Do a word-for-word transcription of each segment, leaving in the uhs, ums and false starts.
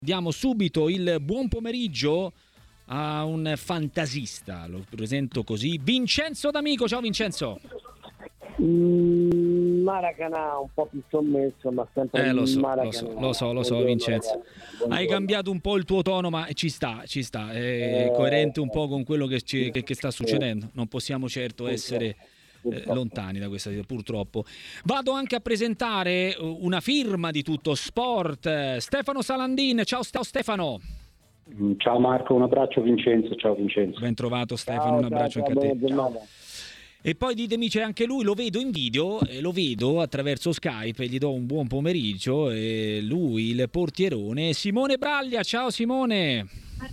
Diamo subito il buon pomeriggio a un fantasista, lo presento così, Vincenzo D'Amico. Ciao Vincenzo. Mm, Maracanã un po' più sommesso, ma sempre eh, lo so, Maracanã. lo so, lo so, lo so Buongiorno, Vincenzo. ragazzi. Hai cambiato un po' il tuo tono, ma ci sta, ci sta, è Eh, coerente un po' con quello che, ci, che, che sta eh, succedendo. Non possiamo certo essere eh, lontani da questa situazione, purtroppo. Vado anche a presentare una firma di Tutto Sport, Stefano Salandin. Ciao, ciao Stefano. Ciao Marco, un abbraccio Vincenzo, ciao Vincenzo. Ben trovato Stefano, ciao, un abbraccio ciao, anche a te. giornata. E poi ditemi, c'è anche lui, lo vedo in video, e lo vedo attraverso Skype, e gli do un buon pomeriggio, e lui, il portierone, Simone Braglia. Ciao Simone.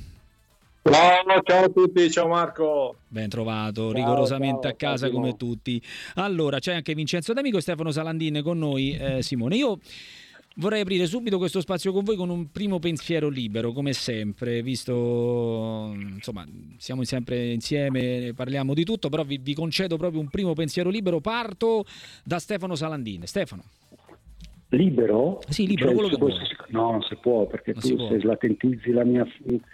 Ciao, ciao a tutti, ciao Marco. Ben trovato, Ciao, rigorosamente ciao, a casa ciao, come Simone. tutti. Allora, c'è anche Vincenzo D'Amico e Stefano Salandin con noi. eh, Simone, io vorrei aprire subito questo spazio con voi con un primo pensiero libero, come sempre, visto, insomma, siamo sempre insieme, parliamo di tutto, però vi, vi concedo proprio un primo pensiero libero. Parto da Stefano Salandin. Stefano. Libero? Sì, libero, Cioè, quello che se può- vuoi. No, non si può, perché Non si tu può. se slatentizzi la mia...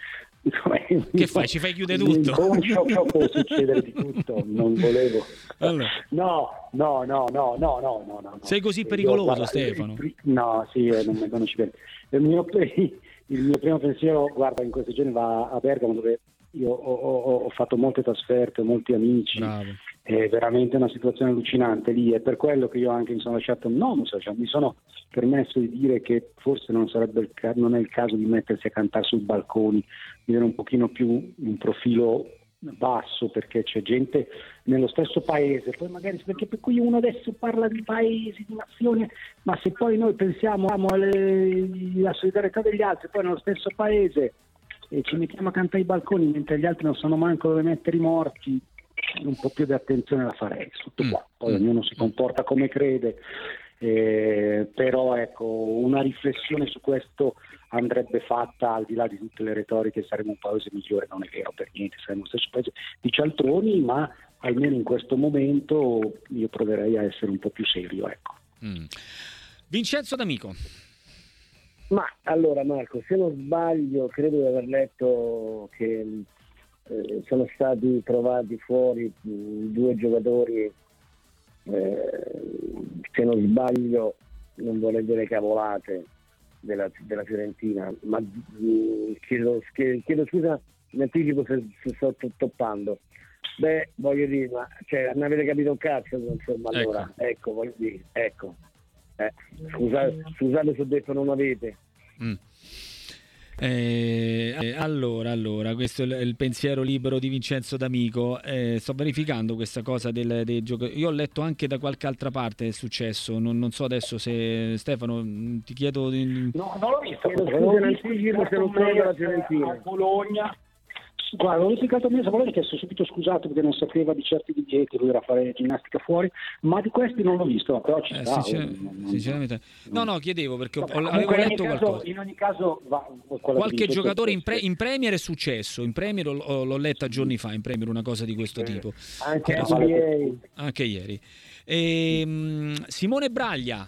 Che fai? Ci fai chiudere Il tutto? mio inconscio può succedere di tutto, non volevo. Allora. No, no, no, no, no, no, no, no. Sei così Io, pericoloso, guarda, Stefano? il pri- No, sì, eh, non, non ci penso. Il mio, il mio primo pensiero, guarda, in questi giorni va a Bergamo, dove io ho, ho- ho fatto molte trasferte, ho molti amici. Bravo. È veramente una situazione allucinante lì, è per quello che io anche mi sono lasciato, no, mi sono, lasciato, mi sono permesso di dire che forse non sarebbe il ca- non è il caso di mettersi a cantare sui balconi, di avere un pochino più un profilo basso, perché c'è gente nello stesso paese, poi magari perché per cui uno adesso parla di paesi, di nazioni, ma se poi noi pensiamo alle- alla solidarietà degli altri, poi nello stesso paese e ci mettiamo a cantare i balconi mentre gli altri non sanno manco dove mettere i morti, un po' più di attenzione la farei, tutto Mm. qua. Poi Mm. ognuno si comporta come crede, eh, però ecco, una riflessione su questo andrebbe fatta, al di là di tutte le retoriche saremo un paese migliore, non è vero per niente, saremo lo stesso paese di cialtroni, ma almeno in questo momento io proverei a essere un po' più serio, ecco. Mm. Vincenzo D'Amico. Ma allora Marco, se non sbaglio, credo di aver letto che eh, sono stati trovati fuori mh, due giocatori, eh, se non sbaglio, non vorrei dire cavolate, della, della Fiorentina, ma mh, chiedo, chiedo, chiedo scusa in anticipo se, se sto to- toppando. Beh, voglio dire, ma cioè, non avete capito un cazzo, insomma, allora, ecco, ecco voglio dire, ecco. Eh, scusate, scusate se ho detto non avete. Mm. Eh, eh, allora, allora, questo è il, il pensiero libero di Vincenzo D'Amico. Eh, sto verificando questa cosa del, dei giocatori. Io ho letto anche da qualche altra parte è successo. Non, non so adesso se Stefano, mh, ti chiedo. Di... No, non l'ho visto, Chiedo non l'ho scusa in visto, anticipo se non sono della Fiorentina. a Bologna. Guarda, ho litigato a me, Bologna, che si è subito scusato perché non sapeva di certi divieti, lui era a fare ginnastica fuori, ma di questi non l'ho visto, però ci Eh, sta. sincer- non- non- sinceramente, no, no, chiedevo perché ho- Vabbè, avevo comunque, in ogni letto caso- qualcosa. In ogni caso, va, quella che Qualche dice giocatore in, questo, pre- in Premier è successo. In Premier l'ho, l'ho letta giorni fa. In Premier una cosa di questo tipo. Anche Però- N B A. anche ieri. Ehm, Simone Braglia.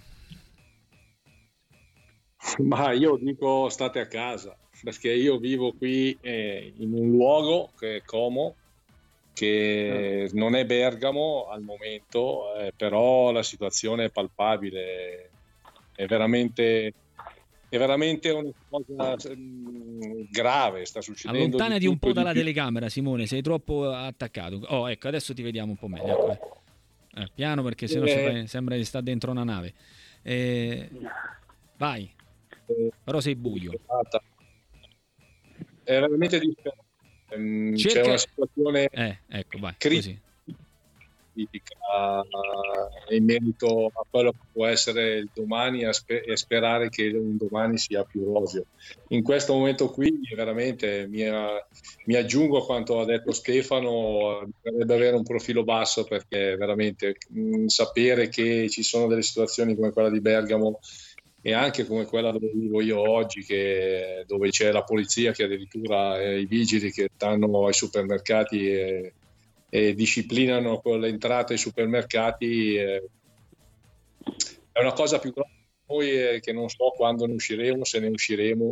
Ma io dico state a casa, perché io vivo qui eh, in un luogo che è Como, che non è Bergamo al momento, eh, però la situazione è palpabile, è veramente, è veramente una cosa mm, grave, sta succedendo. Allontanati di un tutto po' e di dalla più. telecamera, Simone, sei troppo attaccato. Oh, ecco, adesso ti vediamo un po' meglio. Ecco, eh. Eh, piano, perché sennò Eh. ci fai- sembra di stare dentro una nave. Eh, vai, Eh, però sei buio. È veramente disperante. Ehm, Cerca- C'è una situazione Eh, ecco, vai, Cri- così. critica in merito a quello che può essere il domani e spe- e sperare che un domani sia più roseo. In questo momento qui veramente mi, mi aggiungo a quanto ha detto Stefano, bisognerebbe avere un profilo basso, perché veramente mh, sapere che ci sono delle situazioni come quella di Bergamo e anche come quella dove vivo io oggi, che, dove c'è la polizia che addirittura eh, i vigili che stanno ai supermercati e, e disciplinano con l'entrata ai supermercati, eh, è una cosa più grossa per noi, eh, che non so quando ne usciremo, se ne usciremo,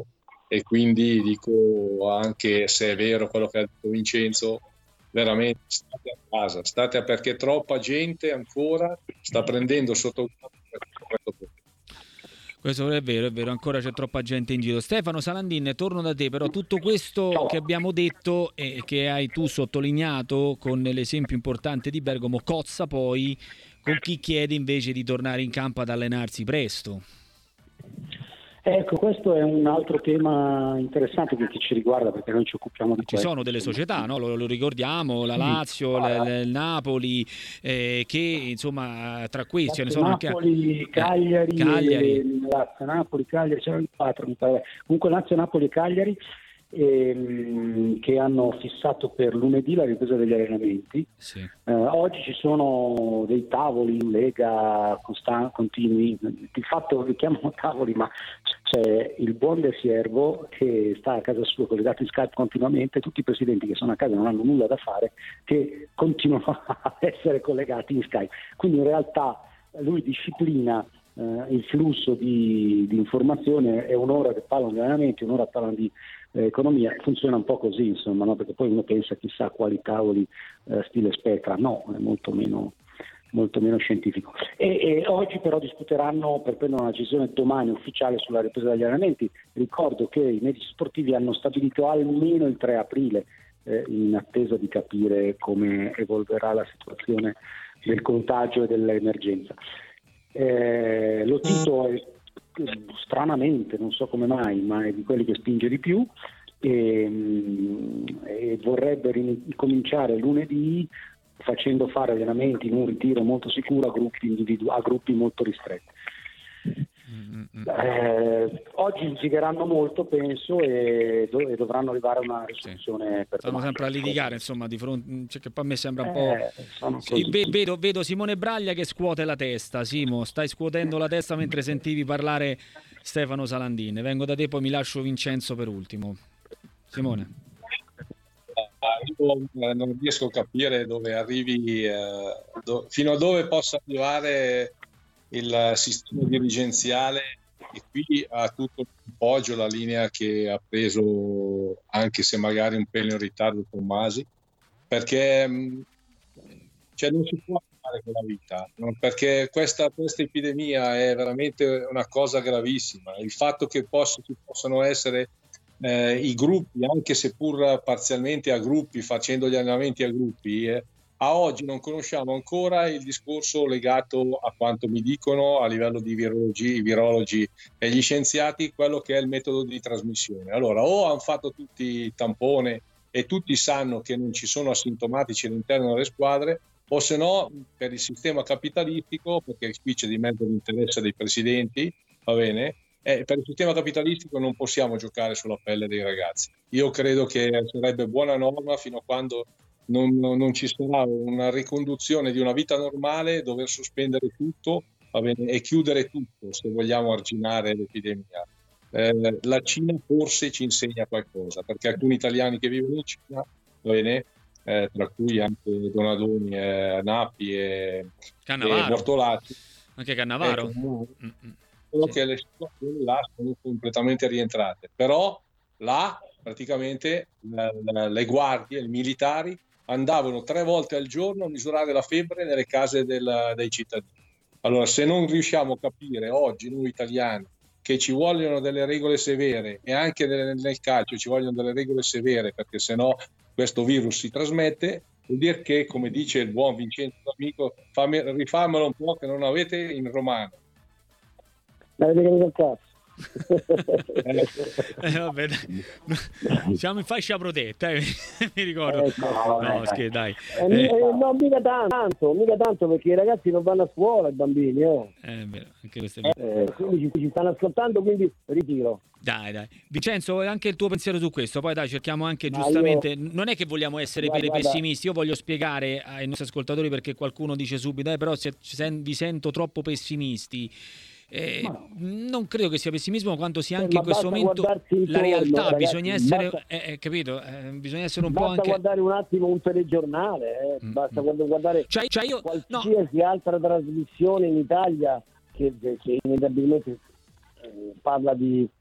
e quindi dico, anche se è vero quello che ha detto Vincenzo, veramente state a casa, state a, perché troppa gente ancora sta prendendo sotto questo problema. Questo è vero, è vero, ancora c'è troppa gente in giro. Stefano Salandin, torno da te, però tutto questo che abbiamo detto e che hai tu sottolineato con l'esempio importante di Bergamo cozza poi con chi chiede invece di tornare in campo ad allenarsi presto. Ecco, questo è un altro tema interessante che ci riguarda, perché noi ci occupiamo di Ci questo. sono delle società, no? lo, lo ricordiamo, la Lazio, sì. il Napoli, eh, che insomma tra questi ce ne sono Napoli, anche Cagliari, eh, Cagliari. Lazio, Napoli, Cagliari, c'erano i quattro, mi pare. Comunque Lazio, Napoli e Cagliari ehm, che hanno fissato per lunedì la ripresa degli allenamenti. Sì. Eh, oggi ci sono dei tavoli in Lega constan- continui, di fatto li chiamano tavoli, ma c'è il buon De Siervo che sta a casa sua collegato in Skype continuamente, tutti i presidenti che sono a casa e non hanno nulla da fare che continuano a essere collegati in Skype. Quindi in realtà lui disciplina eh, il flusso di, di informazione, è un'ora che parlano di allenamenti, un'ora parlano di eh, economia, funziona un po' così, insomma, no? Perché poi uno pensa chissà quali tavoli eh, stile Spectra, no, è molto meno molto meno scientifico. E, e oggi però discuteranno per prendere una decisione domani ufficiale sulla ripresa degli allenamenti. Ricordo che i medici sportivi hanno stabilito almeno il tre aprile eh, in attesa di capire come evolverà la situazione del contagio e dell'emergenza. Eh, lo Tito è, stranamente, non so come mai, ma è di quelli che spinge di più e, e vorrebbe ricominciare lunedì facendo fare allenamenti in un ritiro molto sicuro a gruppi, individu- a gruppi molto ristretti. Eh, oggi litigheranno molto, penso, e, do- e dovranno arrivare a una risoluzione. Sì. Per Stanno sempre a litigare, insomma, di fronte, cioè, che poi a me sembra un eh, po'. Sì, vedo, vedo Simone Braglia che scuote la testa. Simo, stai scuotendo la testa mentre sentivi parlare Stefano Salandin. Vengo da te, poi mi lascio Vincenzo per ultimo. Simone. Io non riesco a capire dove arrivi, eh, do, fino a dove possa arrivare il sistema dirigenziale, e qui ha tutto l'appoggio, la linea che ha preso, anche se magari un pelo in ritardo, Tommasi, perché mh, cioè non si può fare con la vita, no? Perché questa, questa epidemia è veramente una cosa gravissima. Il fatto che possa, ci possano essere Eh, i gruppi, anche seppur parzialmente a gruppi, facendo gli allenamenti a gruppi, eh, a oggi non conosciamo ancora il discorso legato, a quanto mi dicono a livello di virologi, virologi e gli scienziati, quello che è il metodo di trasmissione. Allora, o hanno fatto tutti il tampone e tutti sanno che non ci sono asintomatici all'interno delle squadre, o se no per il sistema capitalistico, perché qui c'è di mezzo l'interesse dei presidenti, va bene? Eh, per il sistema capitalistico non possiamo giocare sulla pelle dei ragazzi. Io credo che sarebbe buona norma fino a quando non, non ci sarà una riconduzione di una vita normale, dover sospendere tutto, va bene, e chiudere tutto se vogliamo arginare l'epidemia. Eh, la Cina forse ci insegna qualcosa, perché alcuni italiani che vivono in Cina, va bene, eh, tra cui anche Donadoni, eh, Napi e, e Bortolatti, anche Cannavaro. Ecco, sì. Che le situazioni là sono completamente rientrate, però là praticamente la, la, le guardie, i militari andavano tre volte al giorno a misurare la febbre nelle case del, dei cittadini. Allora, se non riusciamo a capire oggi noi italiani che ci vogliono delle regole severe, e anche nel, nel calcio ci vogliono delle regole severe, perché sennò questo virus si trasmette, vuol dire che, come dice il buon Vincenzo D'Amico, fammi, rifammelo un po' che non avete in romano. Avete capito il cazzo? eh, vabbè, siamo in fascia protetta, eh, mi ricordo. Eh, no, no, scherzo, dai. Eh, Eh, eh, no, mica tanto, mica tanto, perché i ragazzi non vanno a scuola, i bambini, oh. Eh, beh, anche questo è eh, quindi ci, ci stanno ascoltando, quindi ritiro. Dai, dai. Vincenzo, anche il tuo pensiero su questo, poi dai, cerchiamo anche Ma giustamente, io... non è che vogliamo essere guarda, pessimisti, io voglio spiegare ai nostri ascoltatori, perché qualcuno dice subito, eh, però se, se, vi sento troppo pessimisti. Eh, no. Non credo che sia pessimismo, quanto sia anche eh, in questo momento la intorno, realtà, ragazzi, bisogna essere basta, eh, eh, capito? Eh, bisogna essere un po' anche. Basta guardare un attimo un telegiornale, eh. mm, basta mm. guardare cioè, cioè io, qualsiasi no. altra trasmissione in Italia che, che inevitabilmente eh, parla di,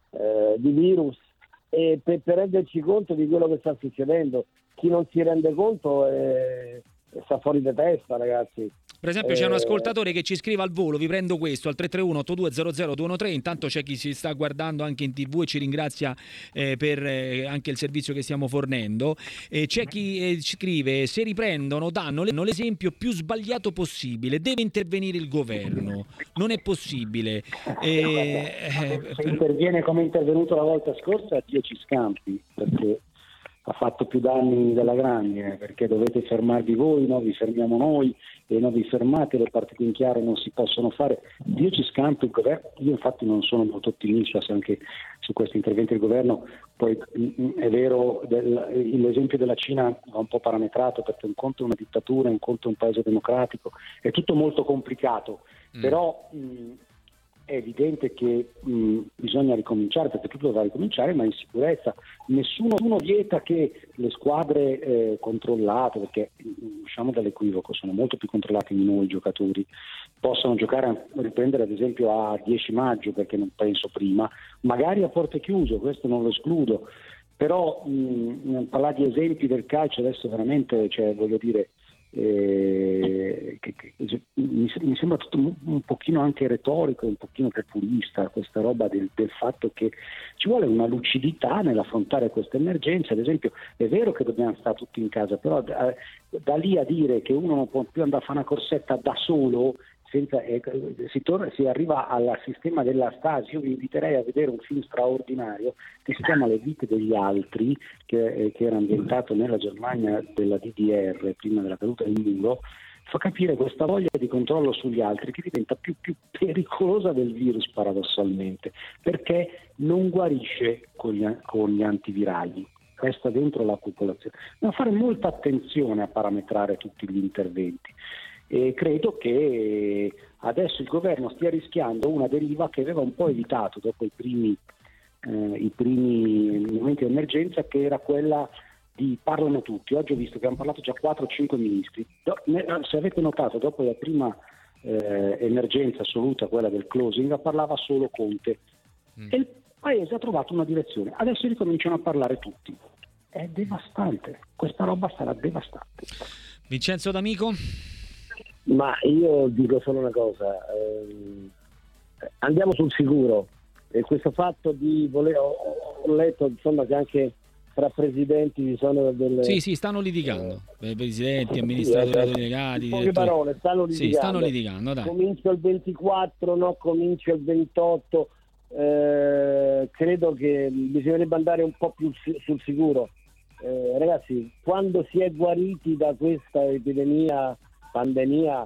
eh, di virus, e per, per renderci conto di quello che sta succedendo. Chi non si rende conto è, sta fuori di testa, ragazzi. Per esempio c'è un ascoltatore che ci scrive al volo, vi prendo questo, al tre tre uno otto due zero zero due uno tre. Intanto c'è chi si sta guardando anche in tv e ci ringrazia eh, per eh, anche il servizio che stiamo fornendo. E c'è chi eh, scrive: se riprendono danno l'esempio più sbagliato possibile, deve intervenire il governo, non è possibile. E, eh, se interviene come è intervenuto la volta scorsa, Dio ci scampi, perché ha fatto più danni della grandine, perché dovete fermarvi voi, no? Vi fermiamo noi e non vi fermate, le partite in chiaro non si possono fare. Dio ci scampi il governo. Io infatti non sono molto ottimista se anche su questi interventi del governo. Poi è vero, del, l'esempio della Cina va un po' parametrato, perché un conto è una dittatura, un conto è un paese democratico, è tutto molto complicato, mm. però mh, è evidente che mh, bisogna ricominciare, perché tutto dovrà ricominciare, ma in sicurezza. Nessuno uno vieta che le squadre eh, controllate, perché usciamo dall'equivoco, sono molto più controllati di noi i giocatori, possano giocare, a riprendere ad esempio a dieci maggio, perché non penso prima, magari a porte chiuse, questo non lo escludo, però mh, parlare di esempi del calcio adesso veramente, cioè, voglio dire, Eh, che, che, mi, mi sembra tutto un, un pochino anche retorico, un pochino populista questa roba del, del fatto che ci vuole una lucidità nell'affrontare queste emergenze. Ad esempio è vero che dobbiamo stare tutti in casa, però da, da lì a dire che uno non può più andare a fare una corsetta da solo senza, eh, si, torna, si arriva al sistema della stasi. Io vi inviterei a vedere un film straordinario che si chiama Le vite degli altri, che, eh, che era ambientato nella Germania della D D R prima della caduta del muro. Fa capire questa voglia di controllo sugli altri che diventa più, più pericolosa del virus, paradossalmente, perché non guarisce con gli, con gli antivirali, resta dentro la popolazione. Bisogna fare molta attenzione a parametrare tutti gli interventi. E credo che adesso il governo stia rischiando una deriva che aveva un po' evitato dopo i primi, eh, i primi momenti di emergenza, che era quella di parlano tutti. Oggi ho visto che hanno parlato già quattro o cinque ministri. Do, ne, se avete notato, dopo la prima eh, emergenza assoluta, quella del closing, parlava solo Conte. Mm. E il paese ha trovato una direzione. Adesso ricominciano a parlare tutti. È devastante. Questa roba sarà devastante. Vincenzo D'Amico? Ma io dico solo una cosa, ehm, andiamo sul sicuro, e questo fatto di voler, ho, ho letto insomma che anche tra presidenti ci sono delle... Sì, sì, stanno litigando, eh, presidenti, amministratori eh, delegati, in poche parole, stanno litigando. Sì, stanno litigando, dai. Comincio il ventiquattro, no, comincio il ventotto, eh, credo che bisognerebbe andare un po' più sul sicuro. Eh, ragazzi, quando si è guariti da questa epidemia, pandemia,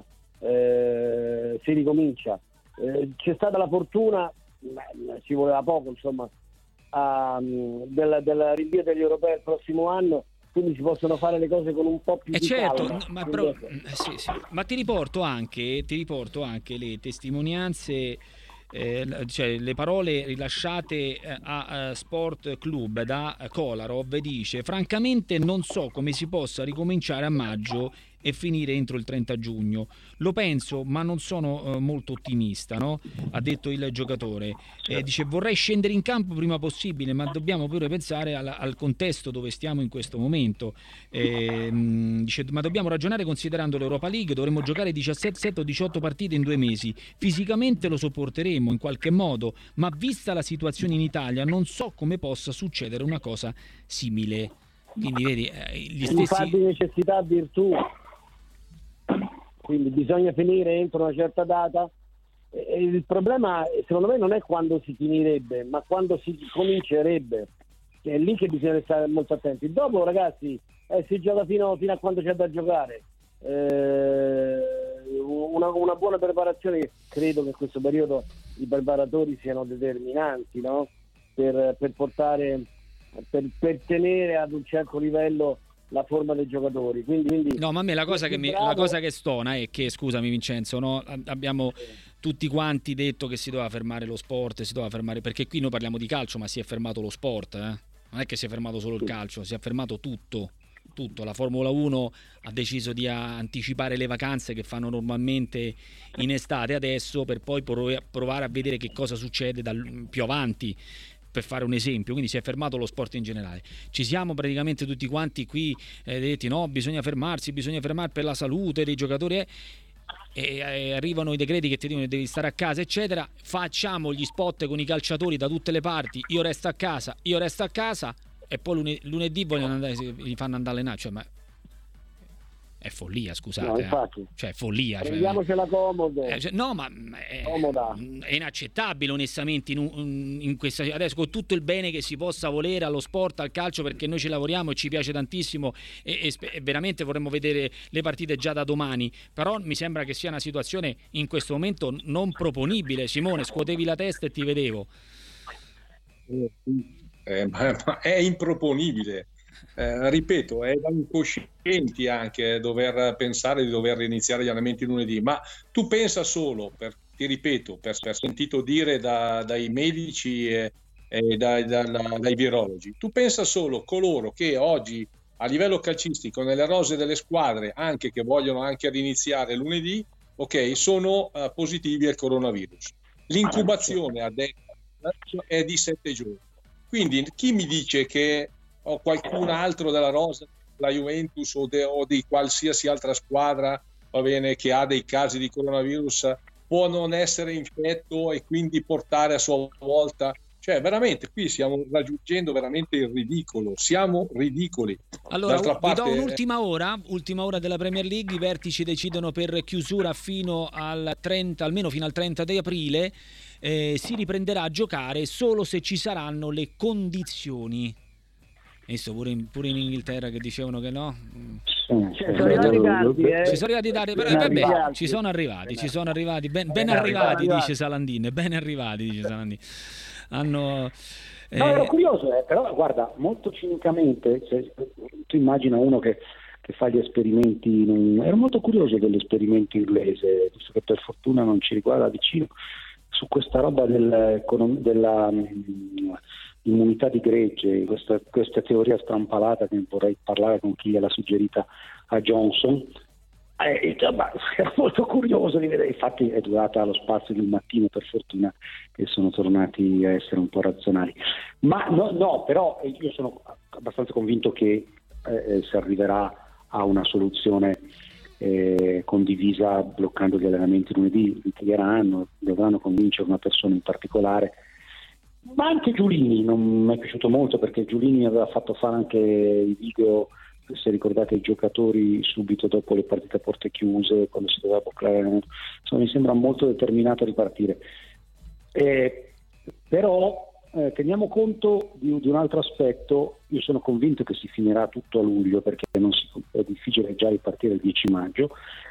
eh, si ricomincia. Eh, c'è stata la fortuna, beh, ci voleva poco insomma, a, del, del rinvio degli europei al prossimo anno, quindi si possono fare le cose con un po' più eh di certo, calma. Ma, però, sì, sì. ma ti riporto anche ti riporto anche le testimonianze, eh, cioè le parole rilasciate a, a Sport Club da Kolarov. Dice: francamente non so come si possa ricominciare a maggio e finire entro il trenta giugno. Lo penso, ma non sono eh, molto ottimista, no? Ha detto il giocatore. Eh, dice: vorrei scendere in campo prima possibile, ma dobbiamo pure pensare al, al contesto dove stiamo in questo momento. Eh, dice: ma dobbiamo ragionare considerando l'Europa League, dovremmo giocare diciassette o diciotto partite in due mesi. Fisicamente lo sopporteremo in qualche modo, ma vista la situazione in Italia non so come possa succedere una cosa simile. Quindi vedi, eh, gli stessi... Infatti necessità virtù. Quindi bisogna finire entro una certa data. E il problema secondo me non è quando si finirebbe, ma quando si comincerebbe. È lì che bisogna stare molto attenti. Dopo, ragazzi, eh, si gioca fino, fino a quando c'è da giocare. Eh, una, una buona preparazione, credo che in questo periodo i preparatori siano determinanti, no? per, per portare per, per tenere ad un certo livello la forma dei giocatori. Quindi, quindi no, ma a me la cosa che mi, la cosa che stona è che, scusami Vincenzo, no, abbiamo tutti quanti detto che si doveva fermare lo sport, si doveva fermare, perché qui noi parliamo di calcio, ma si è fermato lo sport, eh? Non è che si è fermato solo il calcio, si è fermato tutto. Tutto. La Formula uno ha deciso di anticipare le vacanze che fanno normalmente in estate adesso, per poi provare a vedere che cosa succede dal, più avanti. per fare un esempio, quindi si è fermato lo sport in generale. Ci siamo praticamente tutti quanti qui eh, detti no, bisogna fermarsi, bisogna fermare per la salute dei giocatori eh, e eh, arrivano i decreti che ti dicono che devi stare a casa eccetera, facciamo gli spot con i calciatori da tutte le parti, io resto a casa, io resto a casa e poi lunedì, lunedì vogliono andare, li fanno andare a allenare, cioè, ma è follia, scusate, no, infatti, eh. Cioè follia, prendiamocela comodo. Eh, cioè, no, ma è, comoda. È inaccettabile onestamente in, in questa adesso, con tutto il bene che si possa volere allo sport, al calcio, perché noi ci lavoriamo e ci piace tantissimo e, e, e veramente vorremmo vedere le partite già da domani, però mi sembra che sia una situazione in questo momento non proponibile. Simone, scuotevi la testa e ti vedevo. Eh, ma, ma è improponibile. Eh, ripeto, è da incoscienti anche dover pensare di dover iniziare gli allenamenti lunedì, ma tu pensa solo, per, ti ripeto, per, per sentito dire da, dai medici e, e dai, da, da, dai virologi, tu pensa solo coloro che oggi a livello calcistico nelle rose delle squadre, anche che vogliono anche riniziare lunedì, ok, sono uh, positivi al coronavirus. L'incubazione adesso è di sette giorni, quindi chi mi dice che o qualcun altro della rosa, la Juventus o, de, o di qualsiasi altra squadra, va bene, che ha dei casi di coronavirus, può non essere infetto e quindi portare a sua volta, cioè veramente qui stiamo raggiungendo veramente il ridicolo, siamo ridicoli. Allora D'altra parte, vi do un'ultima ora, ultima ora della Premier League, i vertici decidono per chiusura fino al trenta, almeno fino al trenta di aprile, eh, si riprenderà a giocare solo se ci saranno le condizioni. Visto pure in, pure in Inghilterra che dicevano che no, ci sono arrivati tanti, eh. ci sono arrivati tanti, però vabbè, arrivati. ci sono arrivati, ci sono arrivati, ben, ben arrivati, dice Salandin, ben arrivati, dice Salandin. Hanno, eh... No, ero curioso, eh, però guarda, molto cinicamente, se, tu immagina uno che, che fa gli esperimenti, in, ero molto curioso dell'esperimento inglese, visto che per fortuna non ci riguarda vicino, su questa roba del, della immunità di gregge, questa, questa teoria strampalata che vorrei parlare con chi gliel'ha suggerita a Johnson. Eh, ero molto curioso di vedere, infatti è durata lo spazio di un mattino, per fortuna che sono tornati a essere un po' razionali, ma no, no però io sono abbastanza convinto che eh, si arriverà a una soluzione eh, condivisa, bloccando gli allenamenti lunedì, litigheranno, dovranno convincere una persona in particolare. Ma anche Giulini non mi è piaciuto molto, perché Giulini aveva fatto fare anche i video, se ricordate, i giocatori subito dopo le partite a porte chiuse, quando si doveva bloccare, insomma, mi sembra molto determinato a ripartire. Eh, però eh, teniamo conto di, di un altro aspetto. Io sono convinto che si finirà tutto a luglio, perché non si, è difficile già ripartire il dieci maggio.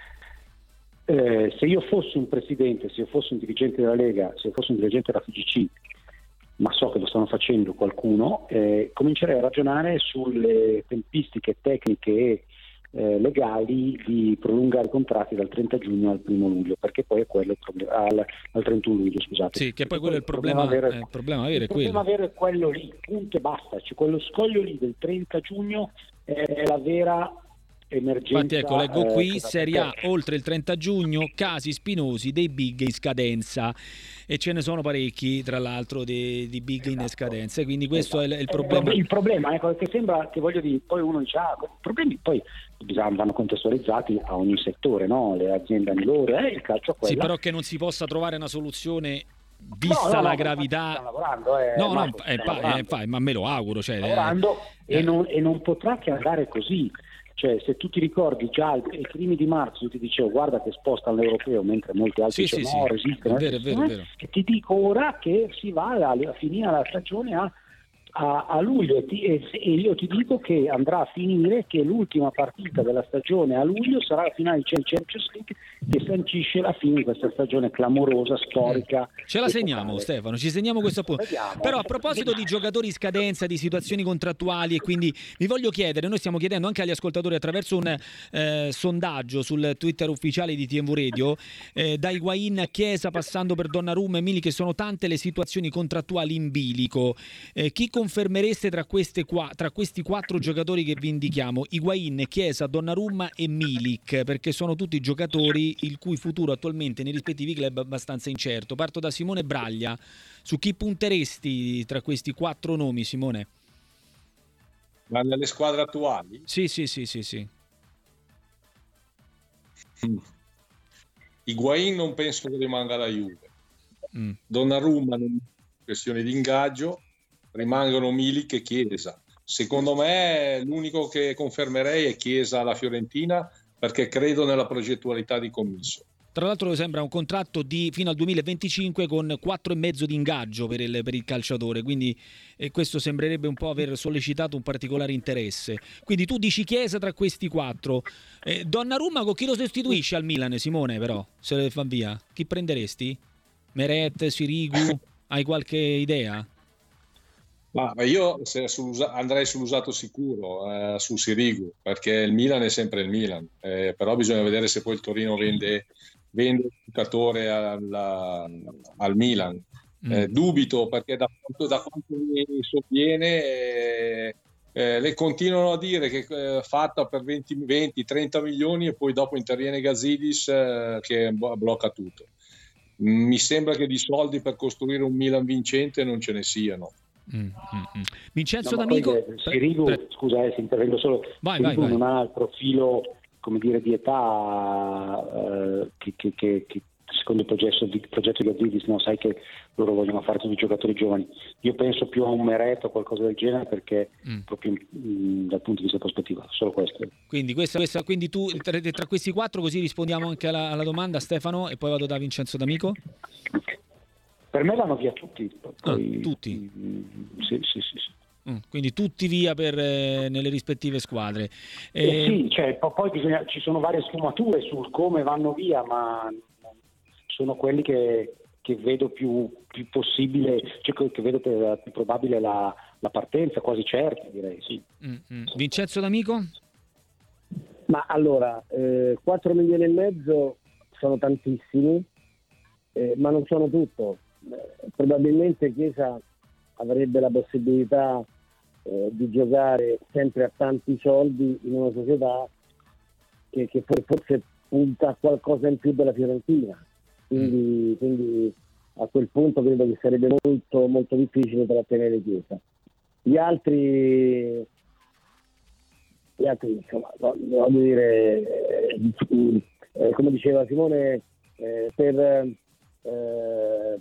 Eh, se io fossi un presidente, se io fossi un dirigente della Lega, se io fossi un dirigente della F I G C, ma so che lo stanno facendo qualcuno, eh, comincerei a ragionare sulle tempistiche tecniche e eh, legali di prolungare i contratti dal trenta giugno al primo luglio, perché poi è quello il problema, al, al trentuno luglio, scusate. Sì, che poi quello è il problema, il problema, vero, eh, il problema vero è quello. Il problema vero è quello lì, punto e basta, cioè, quello scoglio lì del trenta giugno è la vera emergenza. Infatti ecco, leggo qui, eh, Serie A oltre il trenta giugno, casi spinosi dei big in scadenza, e ce ne sono parecchi tra l'altro di, di big in scadenza, quindi questo esatto. è il problema. Il problema è che sembra che, voglio dire, poi uno dice ah, i problemi poi vanno contestualizzati a ogni settore, no? Le aziende hanno loro, eh, il calcio a quella. Sì, però che non si possa trovare una soluzione vista no, no, la no, gravità. Stanno lavorando, eh, no, Marco, no, eh, pa, eh, pa, ma me lo auguro, cioè, lavorando eh, e, non, e non potrà che andare così. Cioè, se tu ti ricordi già ai primi di marzo io ti dicevo guarda che sposta all'europeo, mentre molti altri sì, dicevano sì, no, resistono, è vero, è vero, è vero. E ti dico ora che si va a, a finire la stagione a, a, a luglio e, ti, e, e io ti dico che andrà a finire che l'ultima partita della stagione a luglio sarà la finale di Champions League, che sancisce la fine di questa stagione clamorosa, storica. Ce la segniamo, Stefano, ci segniamo questo appunto. Vediamo. Però a proposito di giocatori in scadenza, di situazioni contrattuali, e quindi vi voglio chiedere, noi stiamo chiedendo anche agli ascoltatori attraverso un eh, sondaggio sul Twitter ufficiale di T M V Radio, eh, da Higuain a Chiesa passando per Donnarumma e Mili, che sono tante le situazioni contrattuali in bilico. Eh, chi confermereste tra, queste qua, tra questi quattro giocatori che vi indichiamo? Higuain, Chiesa, Donnarumma e Milik, perché sono tutti giocatori il cui futuro attualmente nei rispettivi club è abbastanza incerto. Parto da Simone Braglia. Su chi punteresti tra questi quattro nomi, Simone? Ma nelle squadre attuali? Sì, sì, sì, sì, sì. Mm. Higuain non penso che rimanga alla Juve. Mm. Donnarumma non è questione di ingaggio, rimangono Milik e Chiesa. Secondo me l'unico che confermerei è Chiesa alla Fiorentina, perché credo nella progettualità di Commisso. Tra l'altro sembra un contratto di fino al duemilaventicinque con quattro e mezzo di ingaggio per il, per il calciatore, quindi eh, questo sembrerebbe un po' aver sollecitato un particolare interesse. Quindi tu dici Chiesa tra questi quattro. Eh, Donnarumma con chi lo sostituisce al Milan, Simone, però, se le fa via? Chi prenderesti? Meret, Sirigu? Hai qualche idea? Ma io se sull'usa- andrei sull'usato sicuro, eh, su Sirigu, perché il Milan è sempre il Milan, eh, però bisogna vedere se poi il Torino vende, vende il giocatore alla- al Milan. Eh, Mm. dubito, perché da quanto, da quanto mi sovviene eh, eh, le continuano a dire che è fatta per venti, venti, trenta milioni e poi dopo interviene Gazidis eh, che blo- blocca tutto. Mi sembra che di soldi per costruire un Milan vincente non ce ne siano. Mm, mm, mm. Vincenzo No, ma poi, D'Amico? eh, Sirigu, Pre- scusa eh, se intervengo solo, Vai, Sirigu vai, vai. non ha il profilo, come dire, di età eh, che, che, che, che secondo il progetto di, progetto di Gazidis, no? Sai che loro vogliono fare tutti i giocatori giovani. Io penso più a un Meret o qualcosa del genere, perché Mm. proprio mh, dal punto di vista prospettiva, solo questo. Quindi, questa, questa, quindi tu tra, tra questi quattro, così rispondiamo anche alla, alla domanda, Stefano, e poi vado da Vincenzo D'Amico. Per me vanno via tutti. Poi, Ah, tutti? mh, sì, sì, sì, sì. Mm, quindi tutti via per, eh, nelle rispettive squadre. Eh, Eh, sì, cioè, po- poi bisogna, ci sono varie sfumature sul come vanno via, ma sono quelli che, che vedo più, più possibile, cioè che vedo per, più probabile la, la partenza, quasi certa, direi, sì. mm, mm. Vincenzo D'Amico? Ma allora, eh, quattro milioni e mezzo sono tantissimi, eh, ma non sono tutto. Eh, probabilmente Chiesa avrebbe la possibilità eh, di giocare sempre a tanti soldi in una società che, che forse punta a qualcosa in più della Fiorentina. Quindi, mm. quindi a quel punto credo che sarebbe molto, molto difficile trattenere Chiesa. Gli altri... Gli altri, insomma, voglio dire, eh, eh, come diceva Simone, eh, per eh,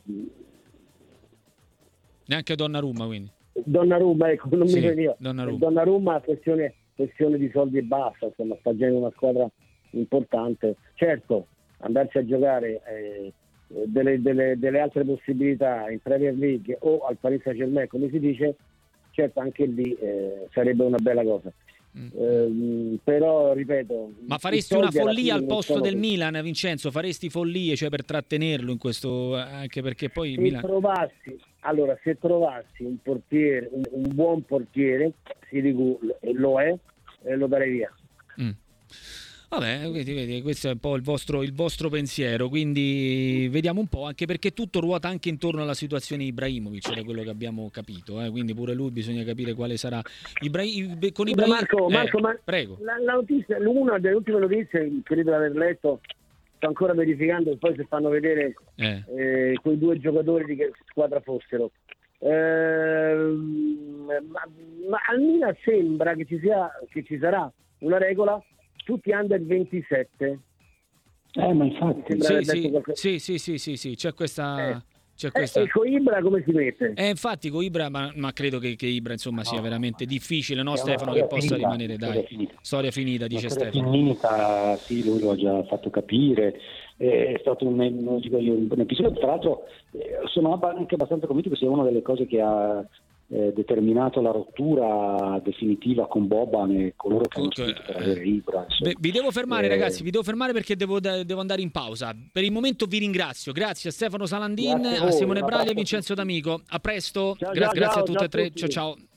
Neanche Donnarumma, quindi. Donnarumma, ecco, non Sì, mi veniva. Donnarumma. Donnarumma questione, questione di soldi e basta, insomma, sta già in una squadra importante. Certo, andarsi a giocare eh, delle, delle, delle altre possibilità in Premier League o al Paris Saint-Germain, come si dice, certo anche lì eh, sarebbe una bella cosa. Mm. Eh, però ripeto, Ma faresti una follia al posto del Milan, Vincenzo? Faresti follie, cioè, per trattenerlo in questo, anche perché poi il se Milan... trovassi allora se trovassi un portiere un, un buon portiere, Sirigu lo è, eh, lo darei via. Mm. Vabbè, vedi, vedi, questo è un po' il vostro, il vostro pensiero, quindi vediamo un po', anche perché tutto ruota anche intorno alla situazione Ibrahimovic, da quello che abbiamo capito, eh? Quindi pure lui bisogna capire quale sarà. Ibrahim, con Ibrahim... Marco, Marco eh, ma prego. La, la notizia, una delle ultime notizie, credo di aver letto, sto ancora verificando, poi se fanno vedere Eh. eh, quei due giocatori di che squadra fossero. Eh, ma, ma al Milan sembra che ci sia, che ci sarà una regola tutti under ventisette. Eh, ma infatti. Sì sì, sì, sì, sì, sì, sì, c'è questa... Eh. C'è questa... Eh, e con Ibra come si mette? Eh, infatti con Ibra, ma, ma credo che, che Ibra insomma sia No, veramente difficile, no è Stefano, una che storia possa finita, rimanere, storia dai, finita. storia finita, dice Una storia Stefano. finita, sì, lui lo ha già fatto capire, è stato un, non dico io, un episodio, tra l'altro eh, sono anche abbastanza convinto che sia una delle cose che ha eh, determinato la rottura definitiva con Boban e coloro che hanno scritto per avere Ibra. Beh, vi devo fermare eh, ragazzi, vi devo fermare perché devo, devo andare in pausa. Per il momento vi ringrazio, grazie a Stefano Salandin, Grazie a a voi, Simone un Braglia e abbraccio a Vincenzo tutti. D'Amico. A presto, Ciao, Gra- ciao, grazie ciao, a tutti ciao e tre, a tutti. ciao ciao.